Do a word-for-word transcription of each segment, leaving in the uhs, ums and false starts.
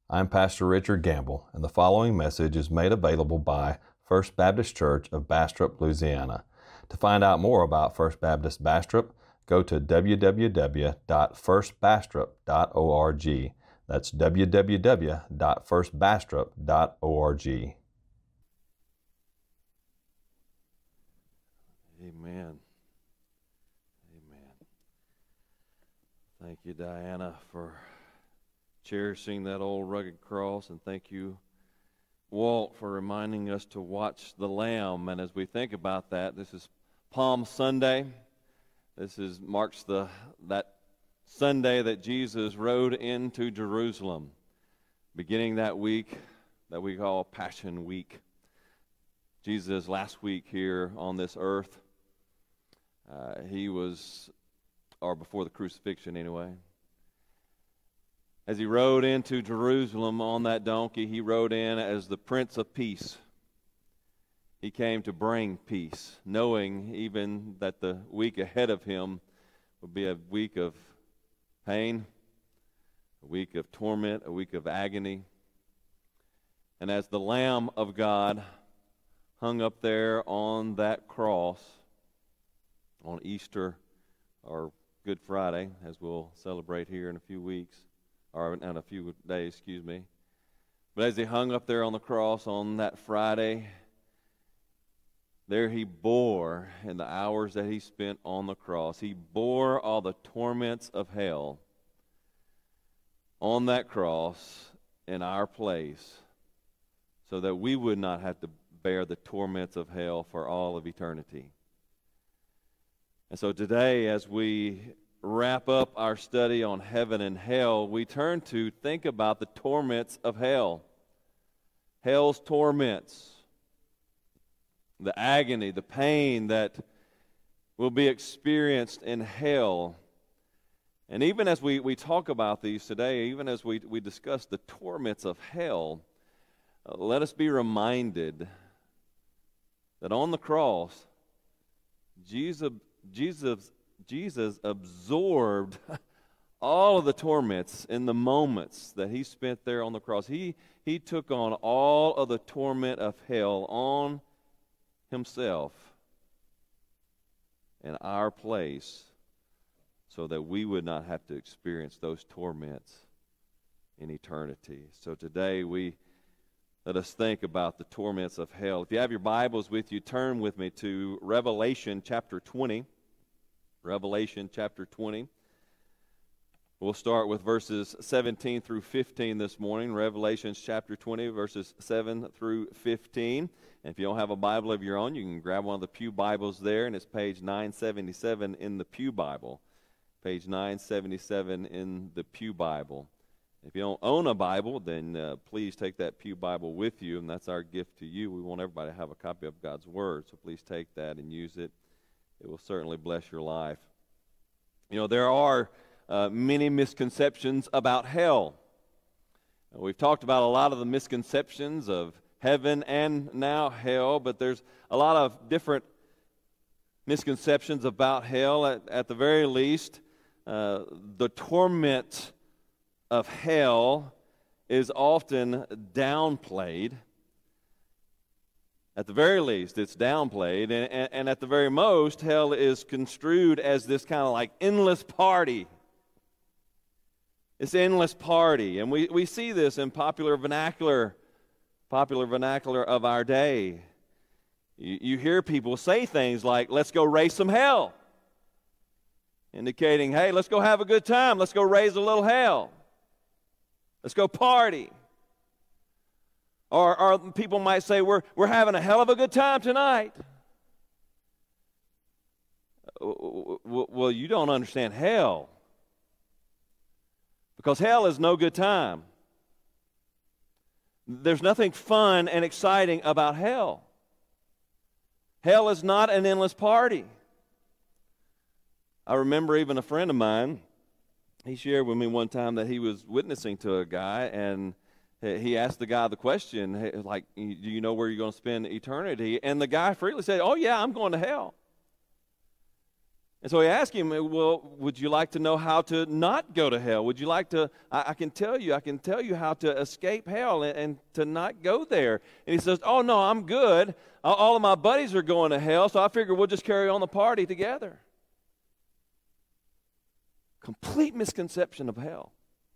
I'm Pastor Richard Gamble, and the following message is made available by First Baptist Church of Bastrop, Louisiana. To find out more about First Baptist Bastrop, go to w w w dot first bastrop dot org. That's w w w dot first bastrop dot org. Amen. Amen. Thank you, Diana, for cherishing that old rugged cross, and thank you, Walt, for reminding us to watch the Lamb. And as we think about that, this is Palm Sunday. This is marks the that Sunday that Jesus rode into Jerusalem, beginning that week that we call Passion Week. Jesus last week here on this earth, uh, he was, or before the crucifixion anyway, as he rode into Jerusalem on that donkey, he rode in as the Prince of Peace. He came to bring peace, knowing even that the week ahead of him would be a week of pain, a week of torment, a week of agony. And as the Lamb of God hung up there on that cross on Easter or Good Friday, as we'll celebrate here in a few weeks, or in a few days, excuse me. But as he hung up there on the cross on that Friday, there he bore, in the hours that he spent on the cross, he bore all the torments of hell on that cross in our place, so that we would not have to bear the torments of hell for all of eternity. And so today, as we wrap up our study on heaven and hell, we turn to think about the torments of hell. Hell's torments, the agony, the pain that will be experienced in hell. And even as we, we talk about these today, even as we, we discuss the torments of hell, uh, let us be reminded that on the cross, Jesus, Jesus Jesus absorbed all of the torments in the moments that he spent there on the cross. He, he took on all of the torment of hell on himself in our place, so that we would not have to experience those torments in eternity. So today we let us think about the torments of hell. If you have your Bibles with you, turn with me to Revelation chapter twenty. Revelation chapter twenty. We'll start with verses seventeen through fifteen this morning. Revelation chapter twenty, verses seven through fifteen. And if you don't have a Bible of your own, you can grab one of the Pew Bibles there, and it's page nine seventy-seven in the Pew Bible. Page nine seventy-seven in the Pew Bible. If you don't own a Bible, then uh, please take that Pew Bible with you, and that's our gift to you. We want everybody to have a copy of God's Word, so please take that and use it. It will certainly bless your life. You know, there are uh, many misconceptions about hell. Uh, we've talked about a lot of the misconceptions of heaven and now hell, but there's a lot of different misconceptions about hell. At, at the very least, uh, the torment of hell is often downplayed. At the very least, it's downplayed, and, and, and at the very most, hell is construed as this kind of like endless party. It's endless party, and we, we see this in popular vernacular, popular vernacular of our day. You, you hear people say things like, let's go raise some hell, indicating, hey, let's go have a good time, let's go raise a little hell, let's go party. Or, or people might say, we're, we're having a hell of a good time tonight. Well, you don't understand hell. Because hell is no good time. There's nothing fun and exciting about hell. Hell is not an endless party. I remember even a friend of mine, he shared with me one time that he was witnessing to a guy, and he asked the guy the question, like, do you know where you're going to spend eternity? And the guy freely said, oh, yeah, I'm going to hell. And so he asked him, well, would you like to know how to not go to hell? Would you like to, I, I can tell you, I can tell you how to escape hell and, and to not go there. And he says, oh, no, I'm good. All, all of my buddies are going to hell, so I figure we'll just carry on the party together. Complete misconception of hell.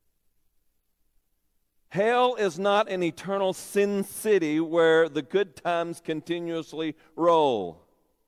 Hell is not an eternal sin city where the good times continuously roll.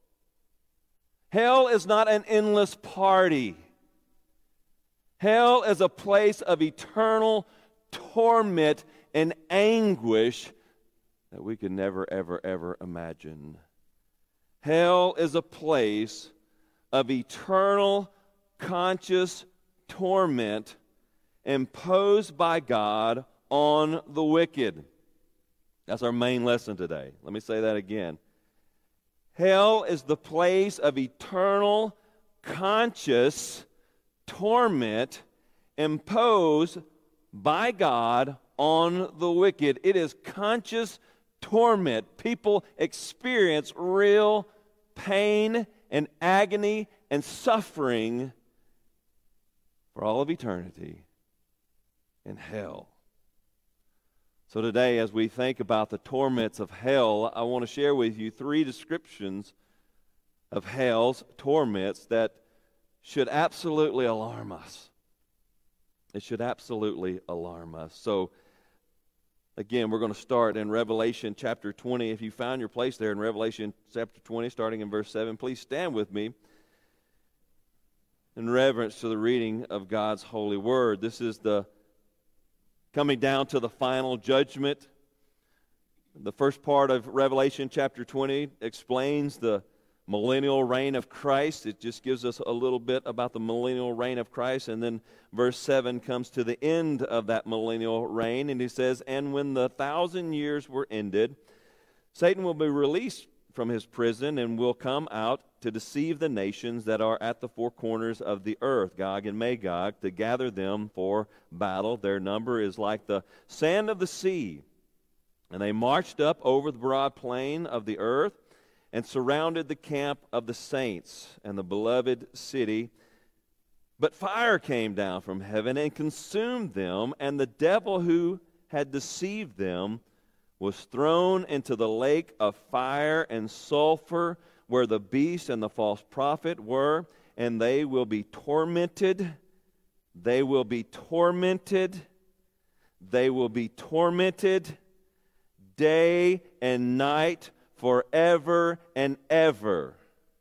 Hell is not an endless party. Hell is a place of eternal torment and anguish that we can never, ever, ever imagine. Hell is a place of eternal, conscious torment imposed by God on the wicked. That's our main lesson today. Let me say that again. Hell is the place of eternal, conscious torment imposed by God on the wicked. It is conscious torment. People experience real pain and agony and suffering for all of eternity in hell. So today, as we think about the torments of hell, I want to share with you three descriptions of hell's torments that should absolutely alarm us. It should absolutely alarm us. So, again, we're going to start in Revelation chapter twenty. If you found your place there in Revelation chapter twenty, starting in verse seven, please stand with me in reverence to the reading of God's holy word. This is the coming down to the final judgment. The first part of Revelation chapter twenty explains the millennial reign of Christ. It just gives us a little bit about the millennial reign of Christ. And then verse seven comes to the end of that millennial reign. And he says, and when the thousand years were ended, Satan will be released from his prison and will come out to deceive the nations that are at the four corners of the earth, Gog and Magog, to gather them for battle. Their number is like the sand of the sea. And they marched up over the broad plain of the earth and surrounded the camp of the saints and the beloved city. But fire came down from heaven and consumed them, and the devil who had deceived them was thrown into the lake of fire and sulfur, where the beast and the false prophet were, and they will be tormented. They will be tormented. They will be tormented day and night forever and ever.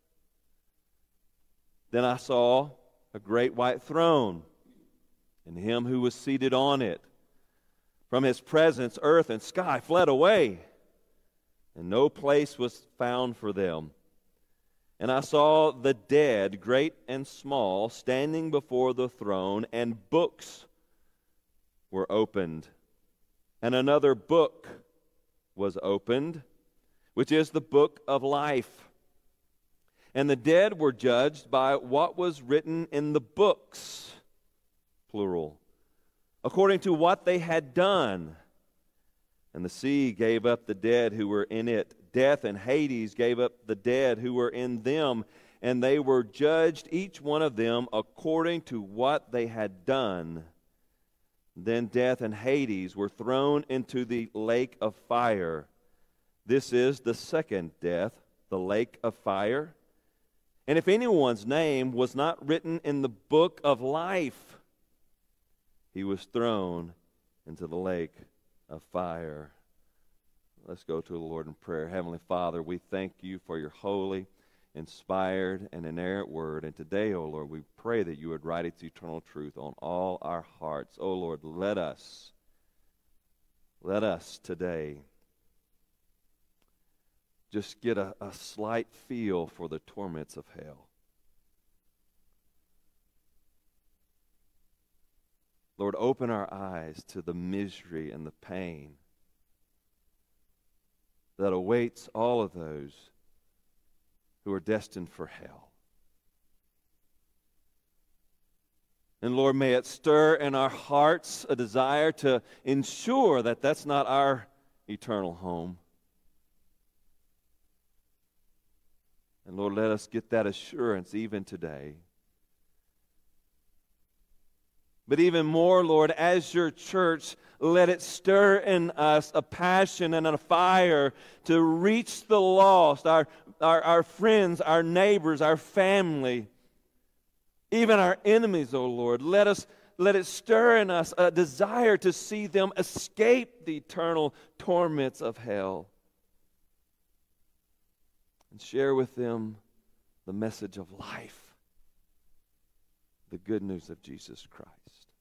Then I saw a great white throne, and him who was seated on it. From his presence, earth and sky fled away, and no place was found for them. And I saw the dead, great and small, standing before the throne, and books were opened. And another book was opened, which is the book of life. And the dead were judged by what was written in the books, plural, according to what they had done. And the sea gave up the dead who were in it. Death and Hades gave up the dead who were in them. And they were judged, each one of them, according to what they had done. Then death and Hades were thrown into the lake of fire. This is the second death, the lake of fire. And if anyone's name was not written in the book of life, he was thrown into the lake of fire. Let's go to the Lord in prayer. Heavenly Father, we thank you for your holy, inspired, and inerrant word. And today, O Lord, we pray that you would write its eternal truth on all our hearts. O Lord, let us, let us today just get a, a slight feel for the torments of hell. Lord, open our eyes to the misery and the pain that awaits all of those who are destined for hell. And Lord, may it stir in our hearts a desire to ensure that that's not our eternal home. And Lord, let us get that assurance even today. But even more, Lord, as your church, let it stir in us a passion and a fire to reach the lost, our, our, our friends, our neighbors, our family, even our enemies, O Lord. Let us let it stir in us a desire to see them escape the eternal torments of hell and share with them the message of life, the good news of Jesus Christ.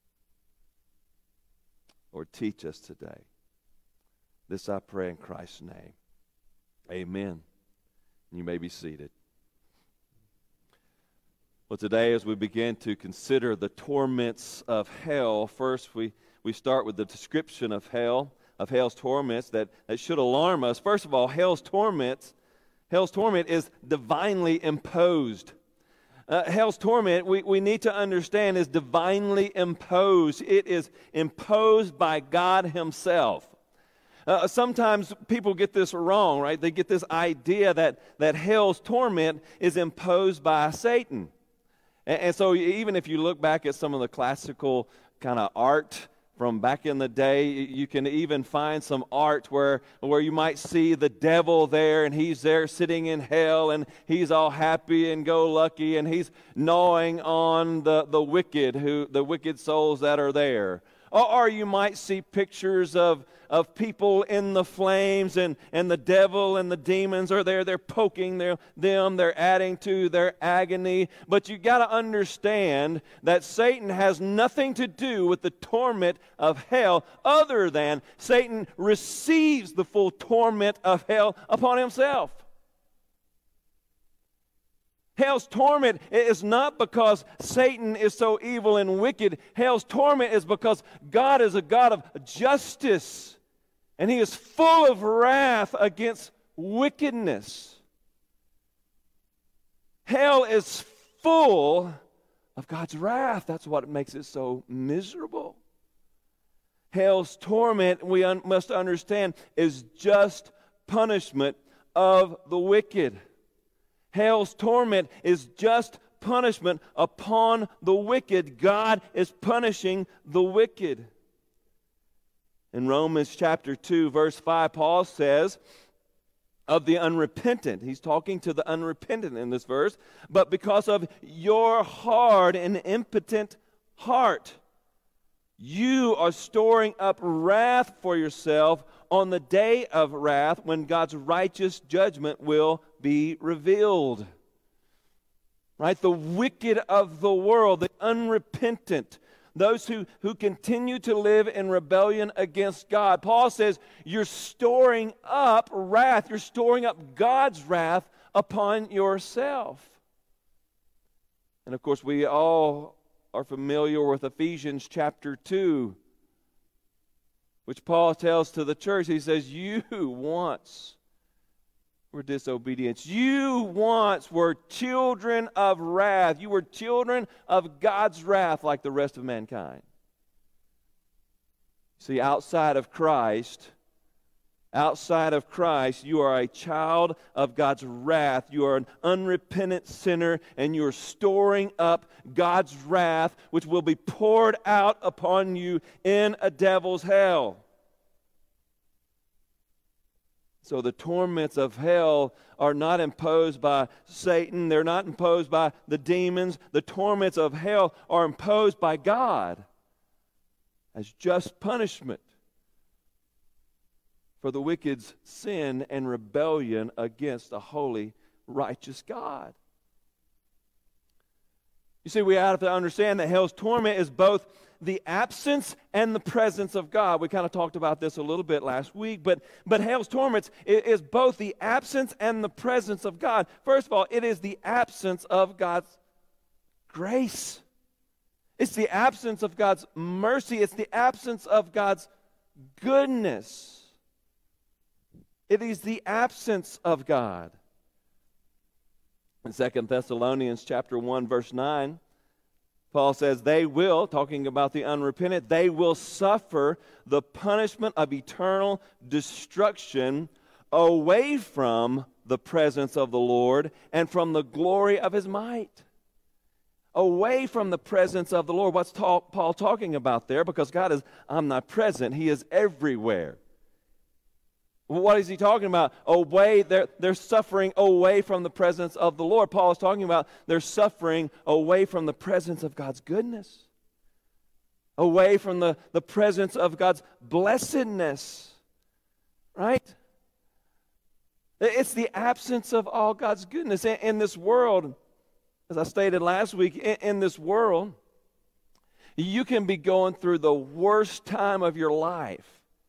Lord, teach us today. This I pray in Christ's name. Amen. You may be seated. Well, today as we begin to consider the torments of hell, first we, we start with the description of hell, of hell's torments that, that should alarm us. First of all, hell's torments, hell's torment is divinely imposed. Uh, hell's torment, we, we need to understand, is divinely imposed. It is imposed by God himself. Uh, sometimes people get this wrong, right? They get this idea that, that hell's torment is imposed by Satan. And, and so even if you look back at some of the classical kind of art from back in the day, you can even find some art where, where you might see the devil there, and he's there sitting in hell, and he's all happy and go lucky, and he's gnawing on the, the wicked, who the wicked souls that are there. Or, or you might see pictures of, of people in the flames, and, and the devil and the demons are there. They're poking their, them. They're adding to their agony. But you got to understand that Satan has nothing to do with the torment of hell other than Satan receives the full torment of hell upon himself. Hell's torment is not because Satan is so evil and wicked. Hell's torment is because God is a God of justice, and he is full of wrath against wickedness. Hell is full of God's wrath. That's what makes it so miserable. Hell's torment, we un- must understand, is just punishment of the wicked. Hell's torment is just punishment upon the wicked. God is punishing the wicked. In Romans chapter two, verse five, Paul says of the unrepentant, he's talking to the unrepentant in this verse, but because of your hard and impotent heart, you are storing up wrath for yourself on the day of wrath when God's righteous judgment will be revealed. Right? The wicked of the world, the unrepentant, those who, who continue to live in rebellion against God. Paul says, you're storing up wrath. You're storing up God's wrath upon yourself. And of course, we all are familiar with Ephesians chapter two, which Paul tells to the church. He says, you once were disobedient. You once were children of wrath. You were children of God's wrath like the rest of mankind. See, outside of Christ, outside of Christ, you are a child of God's wrath. You are an unrepentant sinner, and you are storing up God's wrath, which will be poured out upon you in a devil's hell. So the torments of hell are not imposed by Satan. They're not imposed by the demons. The torments of hell are imposed by God as just punishment for the wicked's sin and rebellion against a holy, righteous God. You see, we have to understand that hell's torment is both the absence and the presence of God. We kind of talked about this a little bit last week, but, but hell's torments is both the absence and the presence of God. First of all, it is the absence of God's grace. It's the absence of God's mercy. It's the absence of God's goodness. It is the absence of God. In Second Thessalonians chapter one, verse nine, Paul says, they will, talking about the unrepentant, they will suffer the punishment of eternal destruction away from the presence of the Lord and from the glory of his might. Away from the presence of the Lord. What's ta- Paul talking about there? Because God is omnipresent. He is everywhere. What is he talking about? Away, they're, they're suffering away from the presence of the Lord. Paul is talking about they're suffering away from the presence of God's goodness. Away from the, the presence of God's blessedness. Right? It's the absence of all God's goodness. In, in this world, as I stated last week, in, in this world, you can be going through the worst time of your life.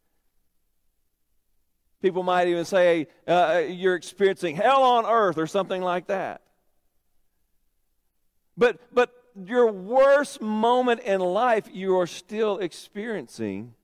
People might even say uh, you're experiencing hell on earth or something like that. But, but your worst moment in life, you are still experiencing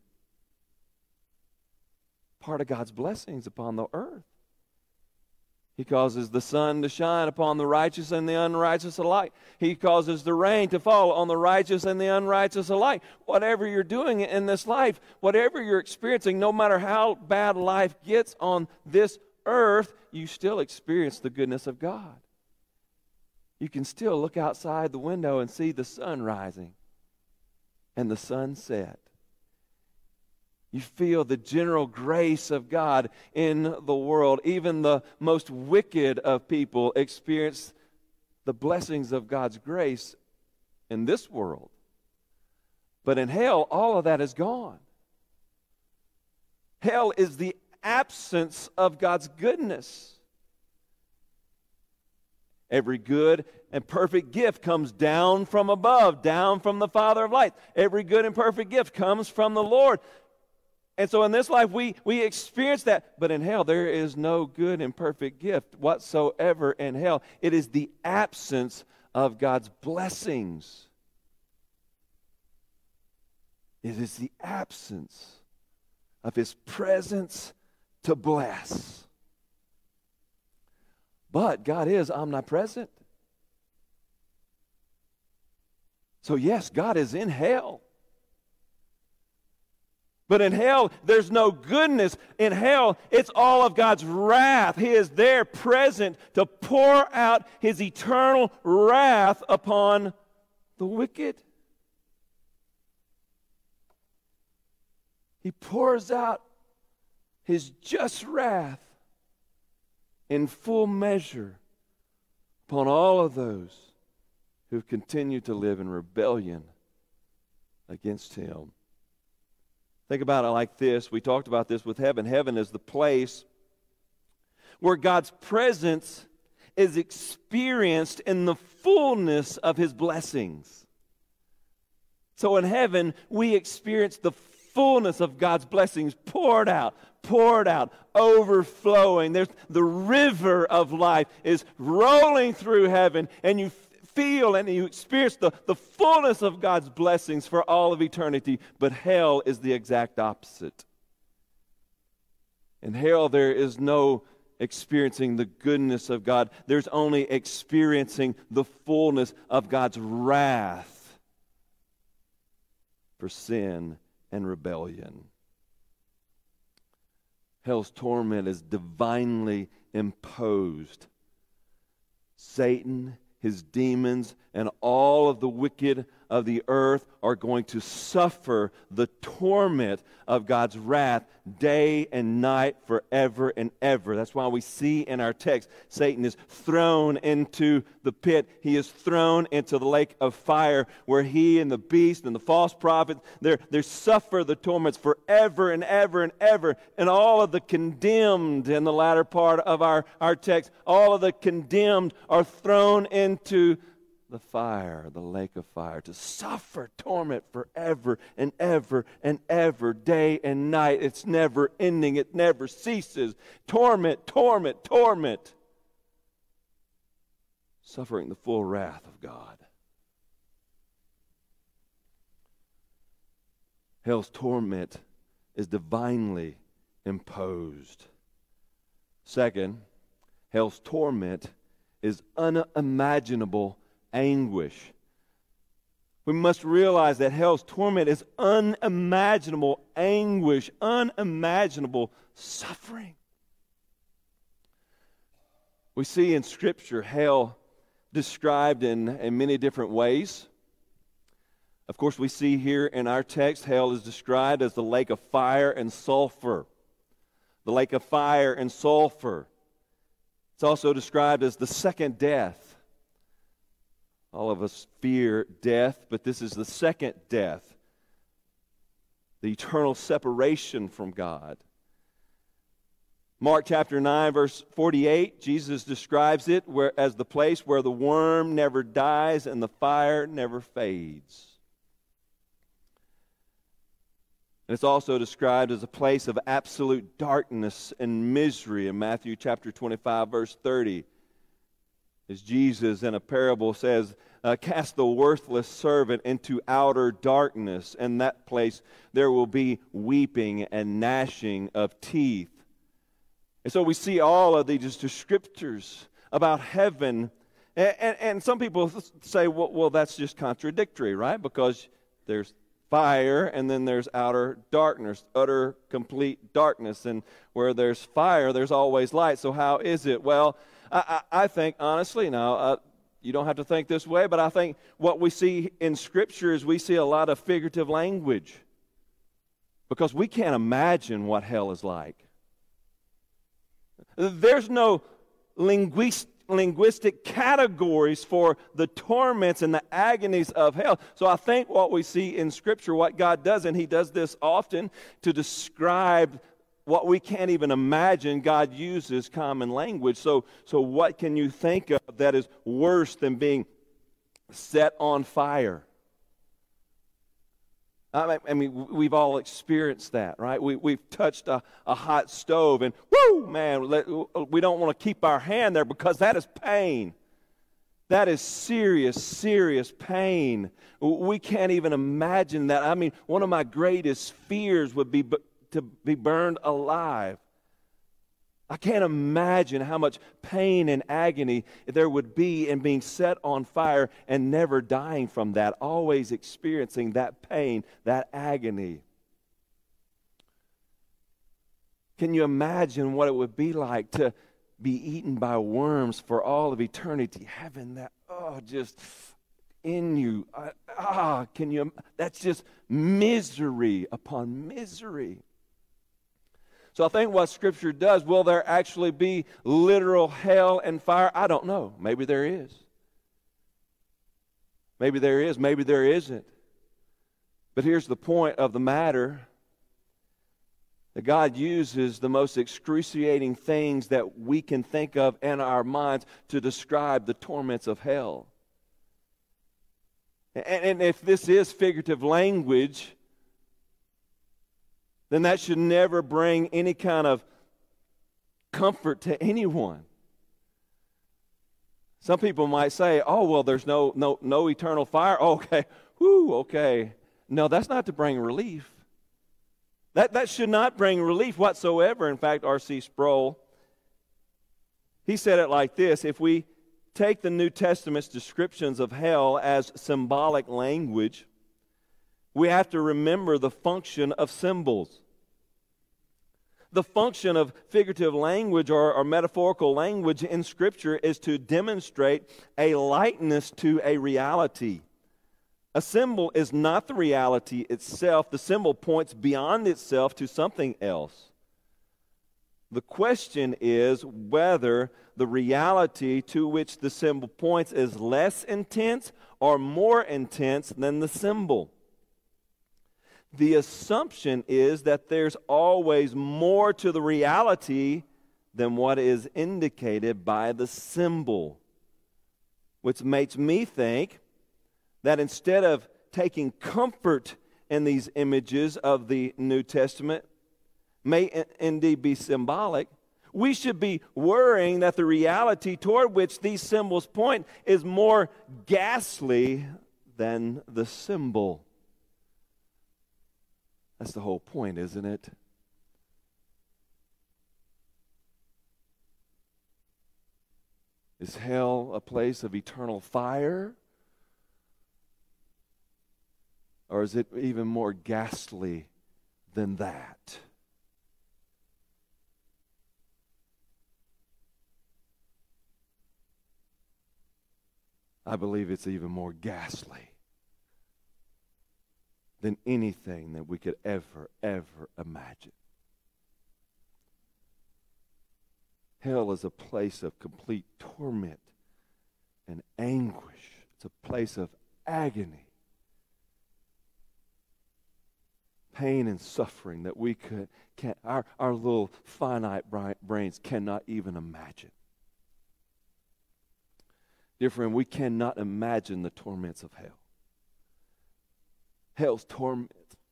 part of God's blessings upon the earth. He causes the sun to shine upon the righteous and the unrighteous alike. He causes the rain to fall on the righteous and the unrighteous alike. Whatever you're doing in this life, whatever you're experiencing, no matter how bad life gets on this earth, you still experience the goodness of God. You can still look outside the window and see the sun rising and the sun set. You feel the general grace of God in the world. Even the most wicked of people experience the blessings of God's grace in this world. But in hell, all of that is gone. Hell is the absence of God's goodness. Every good and perfect gift comes down from above, down from the Father of lights. Every good and perfect gift comes from the Lord. And so in this life, we, we experience that. But in hell, there is no good and perfect gift whatsoever in hell. It is the absence of God's blessings. It is the absence of his presence to bless. But God is omnipresent. So yes, God is in hell. But in hell, there's no goodness. In hell, it's all of God's wrath. He is there present to pour out his eternal wrath upon the wicked. He pours out his just wrath in full measure upon all of those who continue to live in rebellion against him. Think about it like this. We talked about this with heaven. Heaven is the place where God's presence is experienced in the fullness of his blessings. So in heaven, we experience the fullness of God's blessings poured out, poured out, overflowing. There's the river of life is rolling through heaven, and you feel and you experience the, the fullness of God's blessings for all of eternity. But hell is the exact opposite. In hell, there is no experiencing the goodness of God. There's only experiencing the fullness of God's wrath for sin and rebellion. Hell's torment is divinely imposed. Satan, his demons, and all of the wicked of the earth are going to suffer the torment of God's wrath day and night forever and ever. That's why we see in our text, Satan is thrown into the pit. He is thrown into the lake of fire where he and the beast and the false prophet, they suffer the torments forever and ever and ever. And all of the condemned in the latter part of our, our text, all of the condemned are thrown into the fire, the lake of fire, to suffer torment forever and ever and ever, day and night. It's never ending. It never ceases. Torment, torment, torment. Suffering the full wrath of God. Hell's torment is divinely imposed. Second, hell's torment is unimaginable anguish. We must realize that hell's torment is unimaginable anguish, unimaginable suffering. We see in Scripture hell described in, in many different ways. Of course, we see here in our text, hell is described as the lake of fire and sulfur. The lake of fire and sulfur. It's also described as the second death. All of us fear death, but this is the second death. The eternal separation from God. Mark chapter nine, verse forty-eight, Jesus describes it where, as the place where the worm never dies and the fire never fades. And it's also described as a place of absolute darkness and misery in Matthew chapter twenty-five, verse thirty. As Jesus in a parable says, uh, cast the worthless servant into outer darkness. In that place there will be weeping and gnashing of teeth. And so we see all of these descriptors about heaven. And, and, and some people say, well, well, that's just contradictory, right? Because there's fire and then there's outer darkness, utter, complete darkness. And where there's fire, there's always light. So how is it? Well, I, I, I think, honestly, now, uh, you don't have to think this way, but I think what we see in Scripture is we see a lot of figurative language. Because we can't imagine what hell is like. There's no linguist, linguistic categories for the torments and the agonies of hell. So I think what we see in Scripture, what God does, and He does this often to describe what we can't even imagine, God uses common language. So, so what can you think of that is worse than being set on fire? I mean, we've all experienced that, right? We, we've touched a, a hot stove and, whoo, man, we don't want to keep our hand there because that is pain. That is serious, serious pain. We can't even imagine that. I mean, one of my greatest fears would be to be burned alive. I can't imagine how much pain and agony there would be in being set on fire and never dying from that, always experiencing that pain, that agony. Can you imagine what it would be like to be eaten by worms for all of eternity, having that, oh, just in you? Ah, can you? That's just misery upon misery. So I think what Scripture does, will there actually be literal hell and fire? I don't know. Maybe there is. Maybe there is. Maybe there isn't. But here's the point of the matter. That God uses the most excruciating things that we can think of in our minds to describe the torments of hell. And, and if this is figurative language, then that should never bring any kind of comfort to anyone. Some people might say, oh, well, there's no no no eternal fire. Oh, okay, whoo, okay. No, that's not to bring relief. That, that should not bring relief whatsoever. In fact, R C Sproul, he said it like this: if we take the New Testament's descriptions of hell as symbolic language, we have to remember the function of symbols. The function of figurative language or, or metaphorical language in Scripture is to demonstrate a likeness to a reality. A symbol is not the reality itself. The symbol points beyond itself to something else. The question is whether the reality to which the symbol points is less intense or more intense than the symbol. The assumption is that there's always more to the reality than what is indicated by the symbol, which makes me think that instead of taking comfort in these images of the New Testament, may indeed be symbolic, we should be worrying that the reality toward which these symbols point is more ghastly than the symbol. That's the whole point, isn't it? Is hell a place of eternal fire? Or is it even more ghastly than that? I believe it's even more ghastly than anything that we could ever, ever imagine. Hell is a place of complete torment and anguish. It's a place of agony, pain and suffering that we could, can't, our, our little finite brains cannot even imagine. Dear friend, we cannot imagine the torments of hell. Hell's torment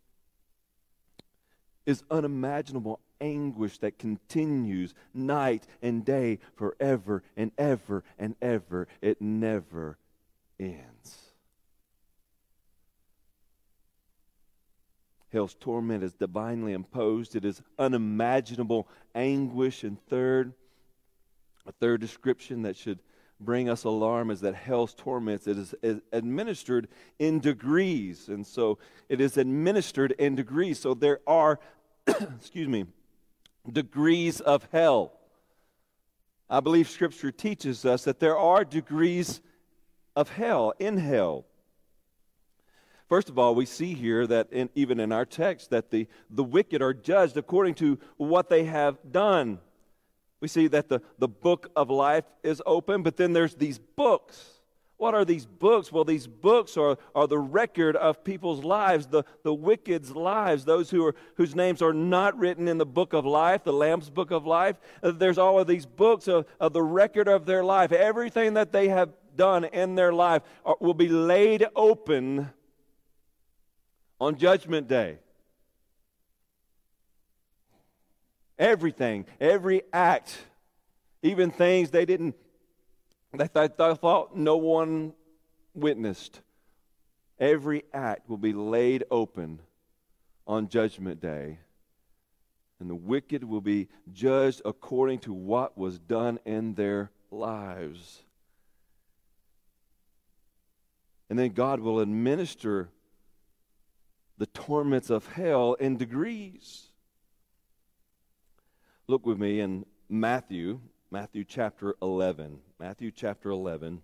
is unimaginable anguish that continues night and day forever and ever and ever. It never ends. Hell's torment is divinely imposed. It is unimaginable anguish. And third, a third description that should bring us alarm is that hell's torments, it is, is administered in degrees. And so it is administered in degrees. So there are, excuse me, degrees of hell. I believe Scripture teaches us that there are degrees of hell, in hell. First of all, we see here that in, even in our text that the, the wicked are judged according to what they have done. We see that the, the book of life is open, but then there's these books. What are these books? Well, these books are, are the record of people's lives, the, the wicked's lives, those who are whose names are not written in the book of life, the Lamb's book of life. There's all of these books of, of the record of their life. Everything that they have done in their life are, will be laid open on Judgment Day. Everything, every act, even things they didn't, that they thought no one witnessed, every act will be laid open on Judgment Day. And the wicked will be judged according to what was done in their lives. And then God will administer the torments of hell in degrees. Look with me in Matthew, Matthew chapter eleven. Matthew chapter eleven.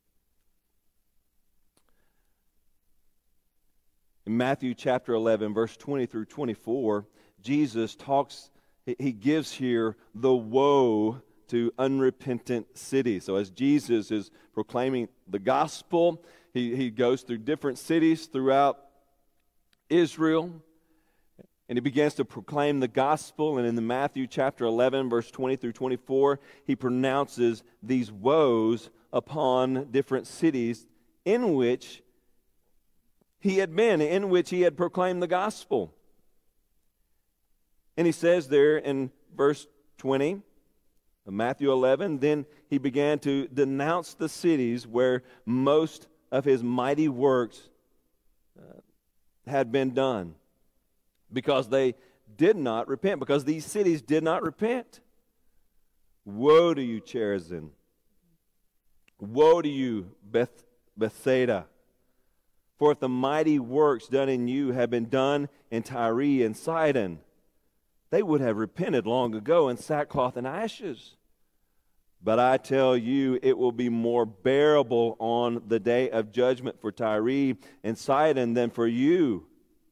In Matthew chapter eleven, verse twenty through twenty-four, Jesus talks, he gives here the woe to unrepentant cities. So as Jesus is proclaiming the gospel, he, he goes through different cities throughout Israel, and he begins to proclaim the gospel. And in the Matthew chapter eleven, verse twenty through twenty-four, he pronounces these woes upon different cities in which he had been, in which he had proclaimed the gospel. And he says there in verse twenty of Matthew eleven, then he began to denounce the cities where most of his mighty works uh, had been done, because they did not repent, because these cities did not repent. Woe to you, Chorazin! Woe to you, Beth, Bethsaida! For if the mighty works done in you had been done in Tyre and Sidon, they would have repented long ago in sackcloth and ashes. But I tell you, it will be more bearable on the day of judgment for Tyre and Sidon than for you.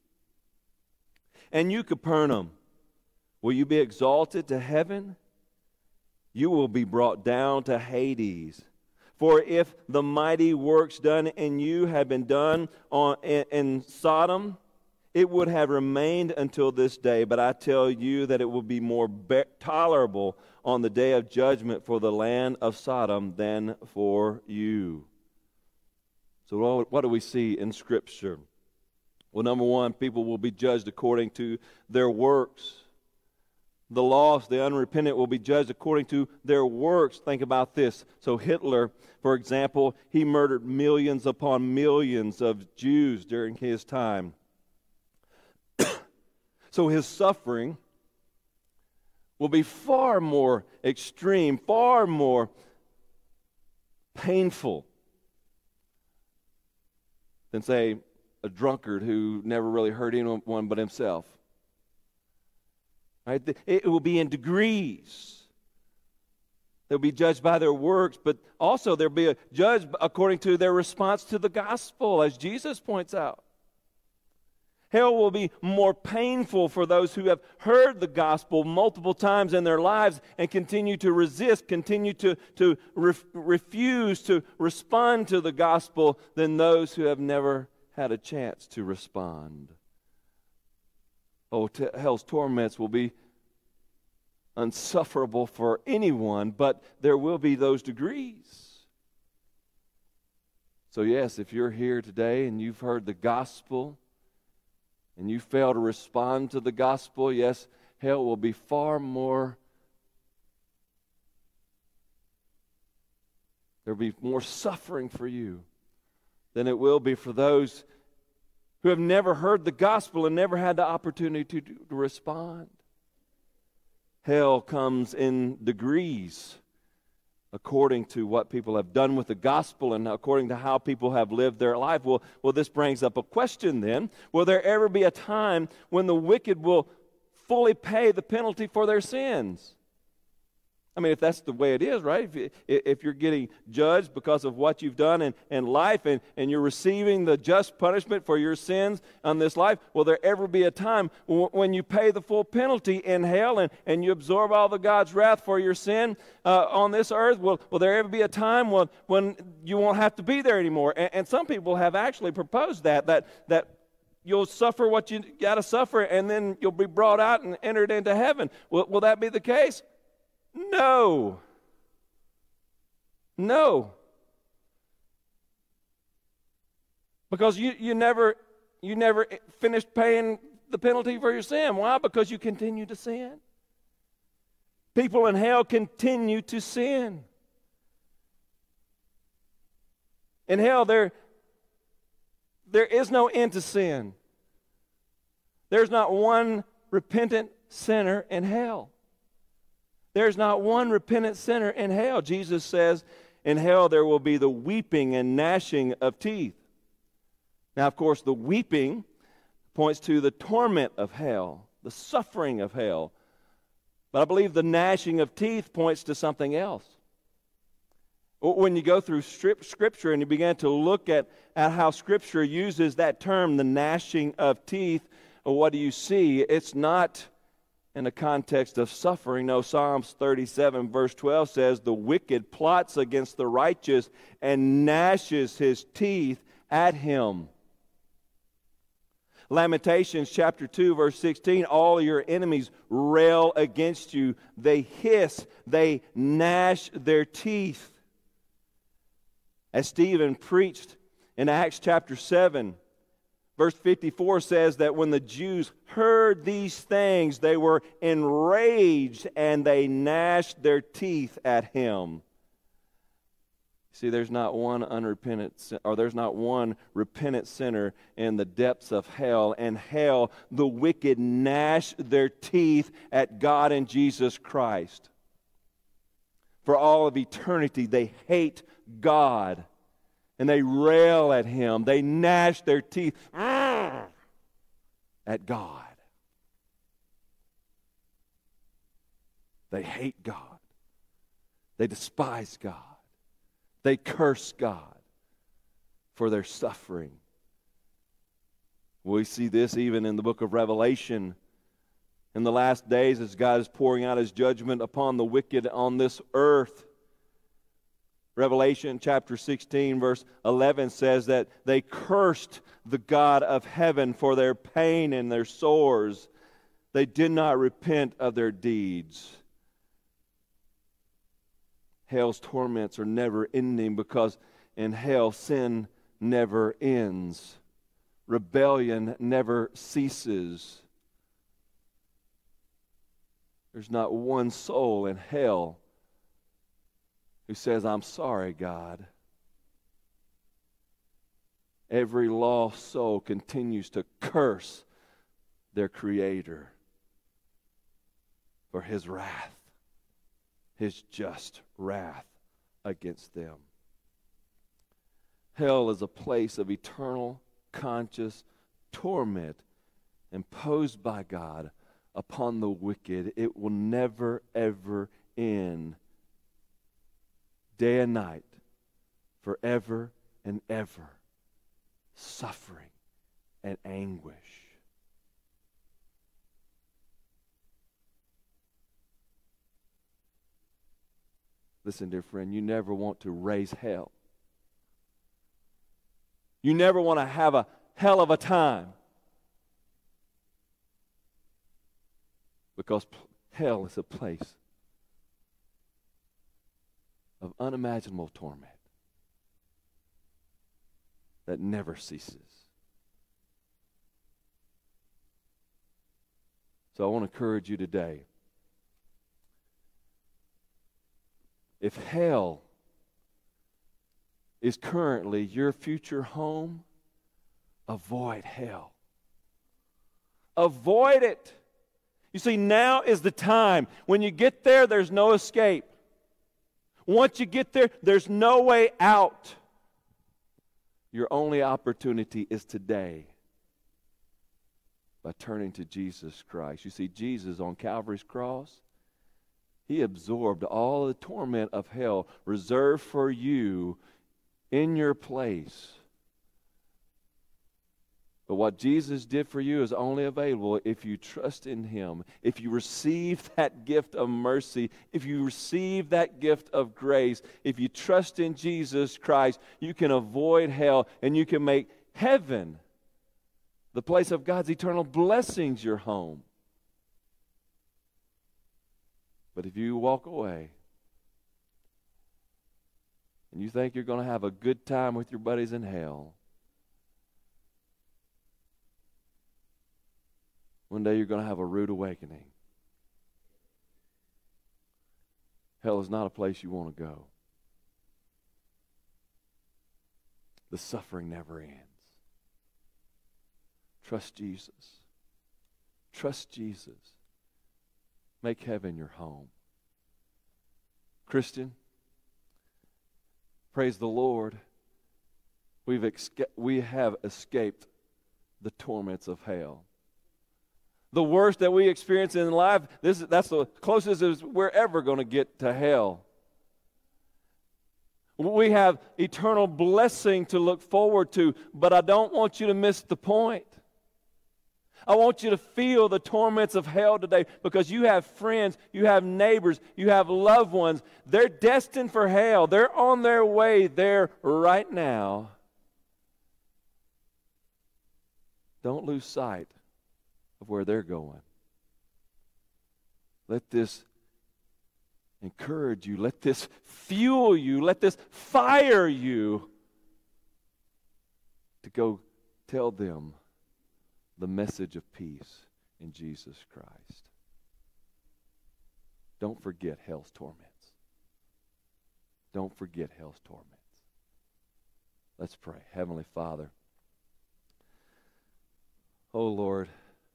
And you, Capernaum, will you be exalted to heaven? You will be brought down to Hades. For if the mighty works done in you had been done on, in, in Sodom, it would have remained until this day. But I tell you that it will be more be- tolerable on the day of judgment for the land of Sodom than for you. So what do we see in Scripture? Well, number one, people will be judged according to their works. The lost, the unrepentant, will be judged according to their works. Think about this. So Hitler, for example, he murdered millions upon millions of Jews during his time. So his suffering will be far more extreme, far more painful than, say, a drunkard who never really hurt anyone but himself. Right? It will be in degrees. They'll be judged by their works, but also they'll be judged according to their response to the gospel, as Jesus points out. Hell will be more painful for those who have heard the gospel multiple times in their lives and continue to resist, continue to, to ref, refuse to respond to the gospel than those who have never had a chance to respond. Oh, t- hell's torments will be unsufferable for anyone, but there will be those degrees. So yes, if you're here today and you've heard the gospel and you fail to respond to the gospel, yes, hell will be far more, there will be more suffering for you than it will be for those who have never heard the gospel and never had the opportunity to, to respond. Hell comes in degrees according to what people have done with the gospel and according to how people have lived their life. Well, well, this brings up a question then. Will there ever be a time when the wicked will fully pay the penalty for their sins? I mean, if that's the way it is, right? If, if you're getting judged because of what you've done in, in life and, and you're receiving the just punishment for your sins on this life, will there ever be a time w- when you pay the full penalty in hell and, and you absorb all the God's wrath for your sin uh, on this earth? Will, will there ever be a time when, when you won't have to be there anymore? And, and some people have actually proposed that, that, that you'll suffer what you got to suffer and then you'll be brought out and entered into heaven. Will, will that be the case? No. No. Because you, you never you never finished paying the penalty for your sin. Why? Because you continue to sin. People in hell continue to sin. In hell there, there is no end to sin. There's not one repentant sinner in hell. There's not one repentant sinner in hell. Jesus says in hell there will be the weeping and gnashing of teeth. Now, of course, the weeping points to the torment of hell, the suffering of hell. But I believe the gnashing of teeth points to something else. When you go through Scripture and you begin to look at, at how Scripture uses that term, the gnashing of teeth, what do you see? It's not in the context of suffering. No, Psalms thirty-seven verse twelve says, the wicked plots against the righteous and gnashes his teeth at him. Lamentations chapter two verse sixteen, all your enemies rail against you. They hiss, they gnash their teeth. As Stephen preached in Acts chapter seven, verse fifty-four says that when the Jews heard these things, they were enraged and they gnashed their teeth at him. See, there's not one unrepentant, or there's not one repentant sinner in the depths of hell. And hell, the wicked gnash their teeth at God and Jesus Christ. For all of eternity, they hate God. And they rail at him. They gnash their teeth at God. They hate God. They despise God. They curse God for their suffering. We see this even in the book of Revelation. In the last days, as God is pouring out his judgment upon the wicked on this earth, Revelation chapter sixteen verse eleven says that they cursed the God of heaven for their pain and their sores. They did not repent of their deeds. Hell's torments are never ending because in hell sin never ends. Rebellion never ceases. There's not one soul in hell who says, I'm sorry, God. Every lost soul continues to curse their Creator for his wrath, his just wrath against them. Hell is a place of eternal, conscious torment imposed by God upon the wicked. It will never, ever end. day and night, forever and ever, suffering and anguish. Listen, dear friend, you never want to raise hell. You never want to have a hell of a time. Because hell is a place of unimaginable torment that never ceases. So I want to encourage you today. If hell is currently your future home, avoid hell. Avoid it. You see, now is the time. When you get there, there's no escape. Once you get there, there's no way out. Your only opportunity is today by turning to Jesus Christ. You see, Jesus on Calvary's cross, He absorbed all the torment of hell reserved for you in your place. But what Jesus did for you is only available if you trust in Him, if you receive that gift of mercy, if you receive that gift of grace, if you trust in Jesus Christ, you can avoid hell and you can make heaven, the place of God's eternal blessings, your home. But if you walk away and you think you're going to have a good time with your buddies in hell, one day you're going to have a rude awakening. Hell is not a place you want to go. The suffering never ends. Trust Jesus. Trust Jesus. Make heaven your home. Christian, praise the Lord. We've esca- we have escaped the torments of hell. The worst that we experience in life, this that's the closest as we're ever going to get to hell. We have eternal blessing to look forward to, but I don't want you to miss the point. I want you to feel the torments of hell today because you have friends, you have neighbors, you have loved ones. They're destined for hell. They're on their way there right now. Don't lose sight of where they're going. Let this encourage you. Let this fuel you. Let this fire you to go tell them the message of peace in Jesus Christ. Don't forget hell's torments. Don't forget hell's torments. Let's pray. Heavenly Father, oh Lord,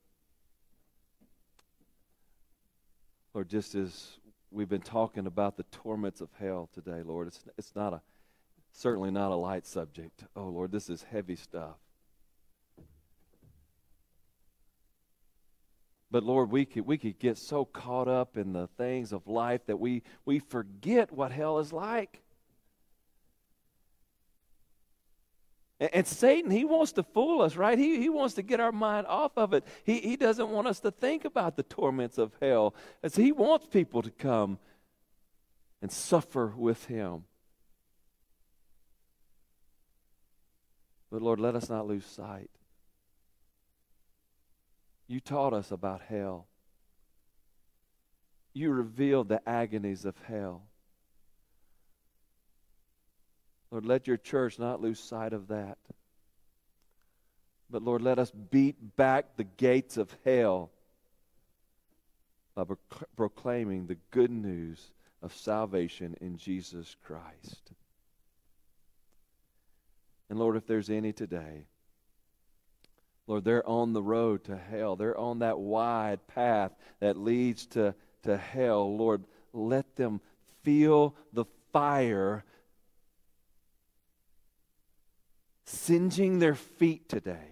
Lord, just as we've been talking about the torments of hell today, Lord, it's it's not a certainly not a light subject. Oh Lord, this is heavy stuff. But Lord, we could we could get so caught up in the things of life that we we forget what hell is like. And, and Satan, he wants to fool us, right? He he wants to get our mind off of it. He he doesn't want us to think about the torments of hell, as he wants people to come and suffer with him. But Lord, let us not lose sight. You taught us about hell. You revealed the agonies of hell. Lord, let your church not lose sight of that. But Lord, let us beat back the gates of hell by pro- proclaiming the good news of salvation in Jesus Christ. And Lord, if there's any today, Lord, they're on the road to hell. They're on that wide path that leads to, to hell. Lord, let them feel the fire singeing their feet today,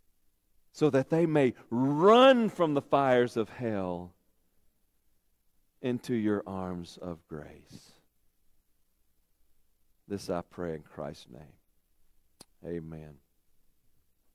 so that they may run from the fires of hell into your arms of grace. This I pray in Christ's name. Amen.